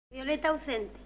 Violeta ausente.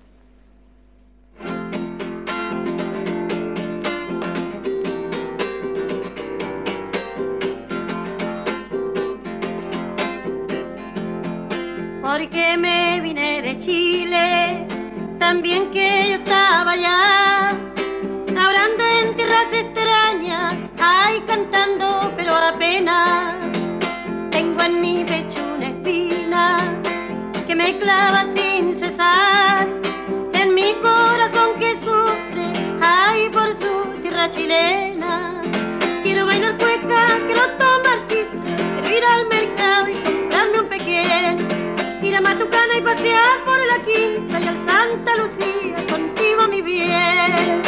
Porque me vine de Chile, también que yo estaba allá, hablando en tierras extrañas, ay, cantando pero apenas. Tengo en mi pecho una espina que me clava sin cesar, en mi corazón que sufre, ay, por su tierra chilena. Quiero bailar cueca, quiero tomar chicha, quiero ir al mercado y comprarme un pequeño, ir a Matucana y pasear por la Quinta y al Santa Lucía, contigo mi bien.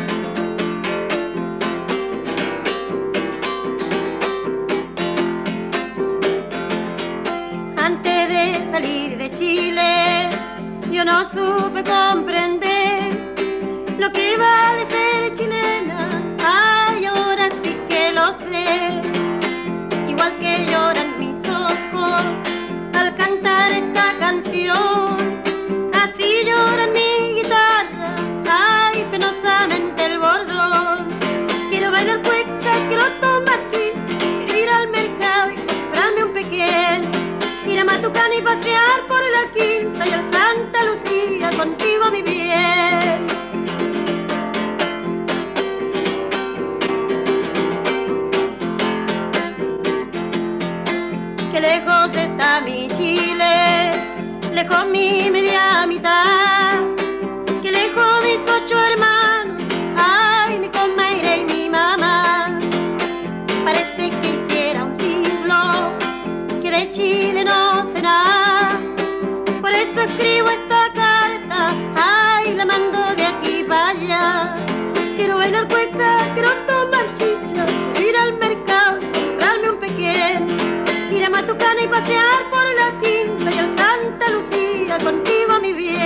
Antes de salir de Chile, yo no supe comprender lo que vale ser chilena, ay, ahora sí que lo sé. Igual que lloran mis ojos al cantar esta canción, así llora mi guitarra, ay, penosamente el bordón. Quiero bailar cueca, quiero tomar chicha, quiero ir al mercado y comprarme un pequeño, ir a Matucana y pasear por la Quinta y al Santa Lucía, contigo mi bien. Que lejos está mi Chile, lejos mi media mitad, que lejos mis 8 hermanos, ay, mi comadre y mi mamá. Parece que hiciera un siglo que de Chile no sé nada, por eso escribo esta carta, ay, la mando de aquí para allá. Quiero bailar cueca, quiero tomar chicha, quiero ir al mercado y comprarme un pequeño, ir a Matucana y pasear por la Quinta y al Santa Lucía, contigo mi bien.